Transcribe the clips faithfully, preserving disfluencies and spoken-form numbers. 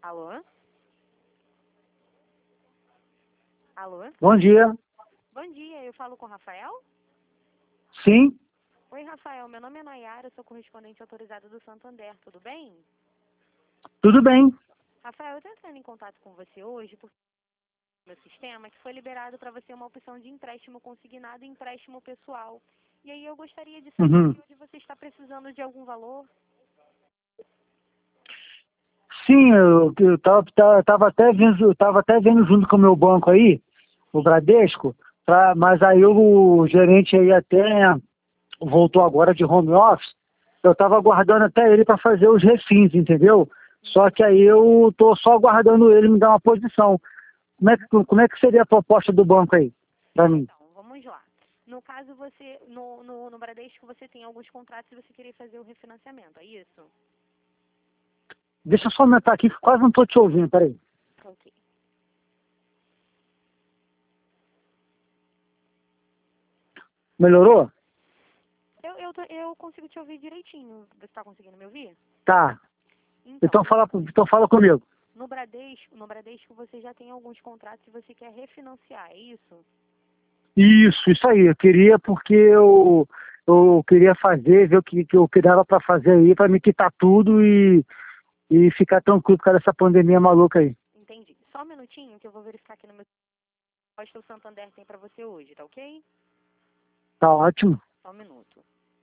Alô? Alô? Bom dia. Bom dia, eu falo com o Rafael? Sim, Oi, Rafael, meu nome é Nayara, eu sou correspondente autorizada do Santander, tudo bem? tudo bem. Rafael, eu estou entrando em contato com você hoje por meu sistema que foi liberado para você uma opção de empréstimo consignado e empréstimo pessoal. E aí eu gostaria de saber Uhum. se hoje você está precisando de algum valor. Sim, eu, eu tava, tava, tava até vendo, eu tava até vendo junto com o meu banco aí, o Bradesco, pra, mas aí o gerente aí até voltou agora de home office. Eu estava aguardando até ele para fazer os refins, entendeu? Só que aí eu tô só aguardando ele me dar uma posição. Como é que, como é que seria a proposta do banco aí, para mim? Então, vamos lá. No caso, você, no, no, no Bradesco, você tem alguns contratos e você queria fazer o refinanciamento, é isso? Deixa eu só aumentar aqui que quase não tô te ouvindo, peraí. Ok. Melhorou? Eu, eu, tô- eu consigo te ouvir direitinho. Você está conseguindo me ouvir? Tá. Então, Então fala, então fala comigo. no Bradesco, no Bradesco você já tem alguns contratos e você quer refinanciar, é isso? Isso, isso aí. Eu queria porque eu, eu queria fazer, ver o que, que eu que dava para fazer aí, para me quitar tudo e, e ficar tranquilo por causa dessa pandemia maluca aí. Entendi. Só um minutinho que eu vou verificar aqui no meu qual que o Santander tem para você hoje, tá ok? Tá ótimo. Só um minuto.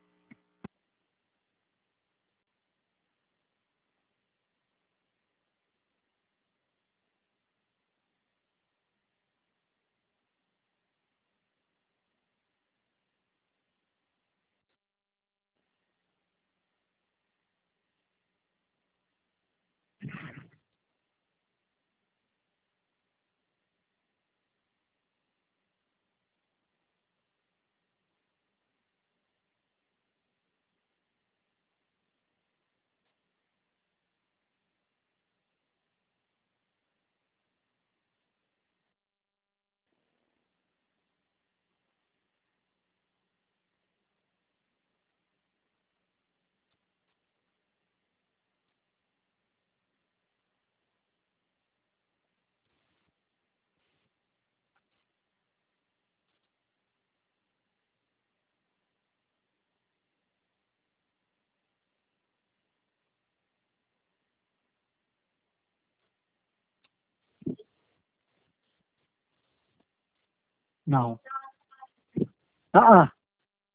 Não. Ah, ah.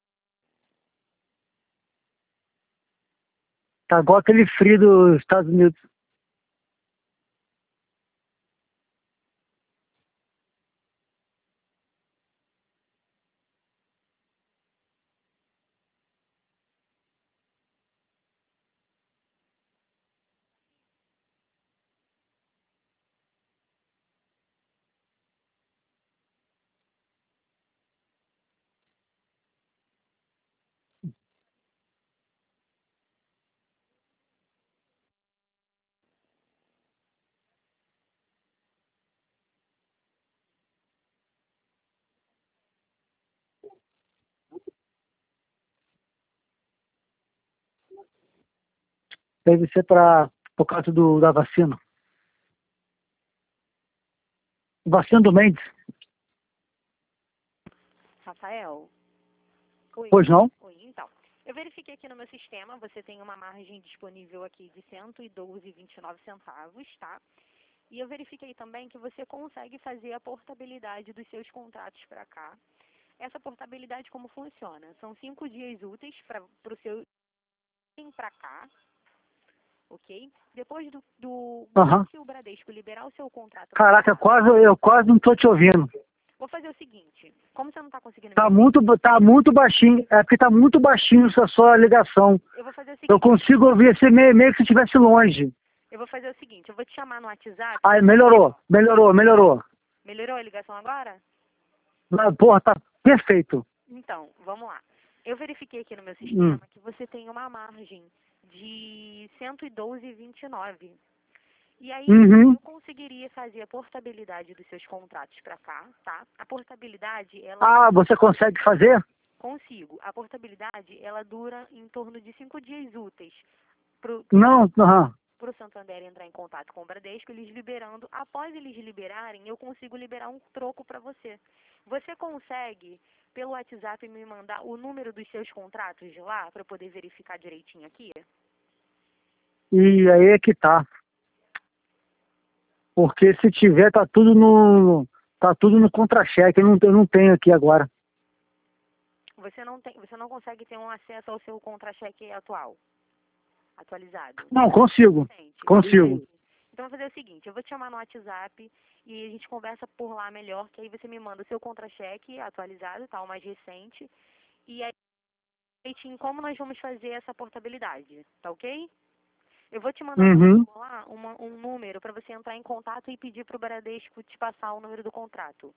Tá igual aquele frio dos Estados Unidos. Deve ser pra, por causa do, da vacina. Vacina do Mendes. Rafael? Oi. Pois não? Oi, então. Eu verifiquei aqui no meu sistema, você tem uma margem disponível aqui de cento e doze vírgula vinte e nove centavos, tá? E eu verifiquei também que você consegue fazer a portabilidade dos seus contratos para cá. Essa portabilidade como funciona? São cinco dias úteis para o seu vir para cá, ok? Depois do, do Aham. que o Bradesco liberar o seu contrato, Caraca, quase, eu quase não tô te ouvindo. vou fazer o seguinte, como você não está conseguindo me Tá ouvir, muito, tá muito baixinho. É porque tá muito baixinho essa sua ligação. eu vou fazer o Eu seguinte, consigo ouvir esse meio, meio que se estivesse longe. eu vou fazer o seguinte, eu vou te chamar no WhatsApp. Aí, melhorou, melhorou, melhorou. Melhorou a ligação agora? Ah, porra, tá perfeito. Então, vamos lá. Eu verifiquei aqui no meu Hum. sistema que você tem uma margem de cento e doze vírgula vinte e nove. E aí, Uhum. eu conseguiria fazer a portabilidade dos seus contratos para cá, tá? A portabilidade, ela Ah, você consegue fazer? consigo. A portabilidade, ela dura em torno de cinco dias úteis. Pro, pro, Não, aham. para o Santander entrar em contato com o Bradesco, eles liberando. Após eles liberarem, eu consigo liberar um troco para você. Você consegue, pelo WhatsApp, me mandar o número dos seus contratos de lá, para eu poder verificar direitinho aqui? E aí é que tá. Porque se tiver, tá tudo no. Tá tudo no contra-cheque. Eu não, eu não tenho aqui agora. Você não tem, você não consegue ter um acesso ao seu contra-cheque atual, atualizado? Não, consigo. Recente. Consigo. Então, eu vou fazer o seguinte, eu vou te chamar no WhatsApp e a gente conversa por lá melhor, que aí você me manda o seu contra-cheque atualizado, tá, o mais recente, e aí, direitinho, como nós vamos fazer essa portabilidade, tá ok? Eu vou te mandar Uhum. por lá uma, um número para você entrar em contato e pedir para o Bradesco te passar o número do contrato.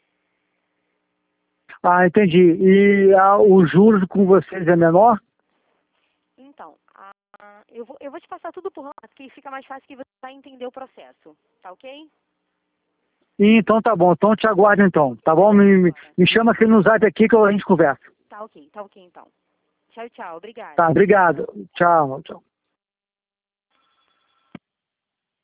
Ah, entendi. E ah, os juros com vocês é menor? Então, a, a- eu, vou, eu vou te passar tudo por lá, porque fica mais fácil que você vai entender o processo, tá ok? E, então tá bom. Então eu te aguardo então. Tá bom? Me, me, me chama aqui no zap aqui que a gente conversa. Tá ok, tá ok então. Tchau, tchau, obrigada. Tá, obrigado. Tchau, tchau.